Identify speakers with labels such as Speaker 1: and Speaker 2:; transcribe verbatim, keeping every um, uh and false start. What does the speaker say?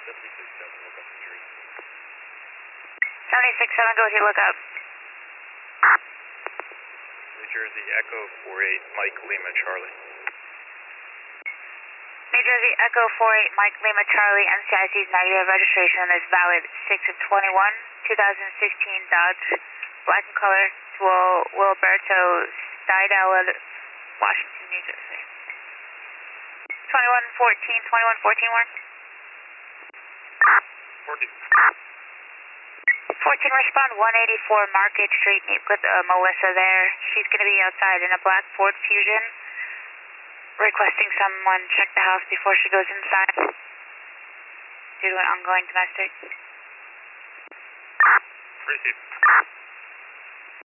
Speaker 1: seventy-six seven, look up New Jersey.
Speaker 2: seventy-six seven, go ahead, look up.
Speaker 1: New Jersey, Echo four eight, Mike Lima Charlie.
Speaker 2: New Jersey, Echo four eight, Mike Lima Charlie, M C I C's negative registration is valid six of twenty-one, twenty sixteen Dodge, black in color, to Will, Wilberto Stidel, Washington, New Jersey. twenty-one fourteen, twenty-one fourteen, Warren.
Speaker 1: fourteen.
Speaker 2: fourteen, respond one eighty-four Market Street, meet with uh, Melissa there. She's going to be outside in a black Ford Fusion, requesting someone check the house before she goes inside due to an ongoing domestic.
Speaker 1: Receive.